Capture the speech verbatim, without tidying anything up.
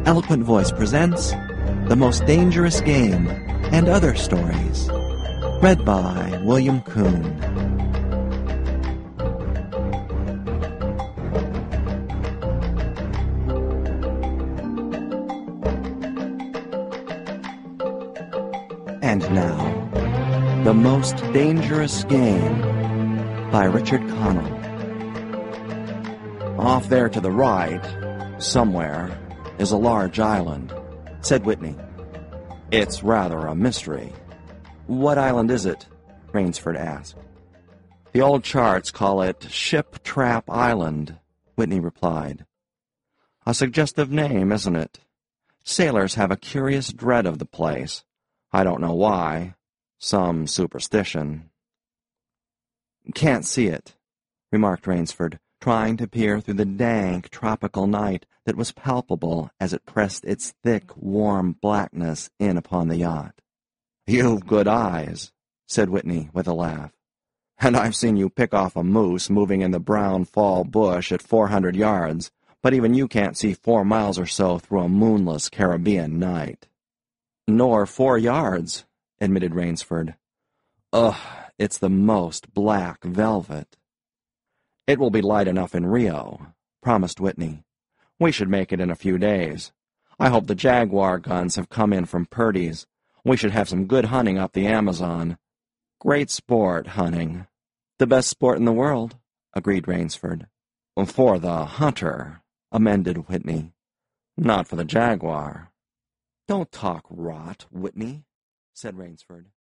Eloquent Voice presents The Most Dangerous Game and Other Stories. Read by William Kuhn. And now, The Most Dangerous Game by Richard Connell. Off there to the right, somewhere, is a large island, said Whitney. It's rather a mystery. What island is it? Rainsford asked. The old charts call it Ship Trap Island, Whitney replied. A suggestive name, isn't it? Sailors have a curious dread of the place. I don't know why. Some superstition. Can't see it, remarked Rainsford, trying to peer through the dank tropical night that was palpable as it pressed its thick, warm blackness in upon the yacht. You've good eyes, said Whitney with a laugh. And I've seen you pick off a moose moving in the brown fall bush at four hundred yards, but even you can't see four miles or so through a moonless Caribbean night. Nor four yards, admitted Rainsford. Ugh, it's the most black velvet. It will be light enough in Rio, promised Whitney. We should make it in a few days. I hope the Jaguar guns have come in from Purdy's. We should have some good hunting up the Amazon. Great sport, hunting. The best sport in the world, agreed Rainsford. For the hunter, amended Whitney. Not for the Jaguar. Don't talk rot, Whitney, said Rainsford.